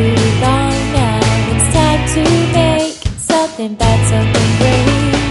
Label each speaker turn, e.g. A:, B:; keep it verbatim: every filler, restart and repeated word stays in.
A: too long now. It's time to make something bad, something great.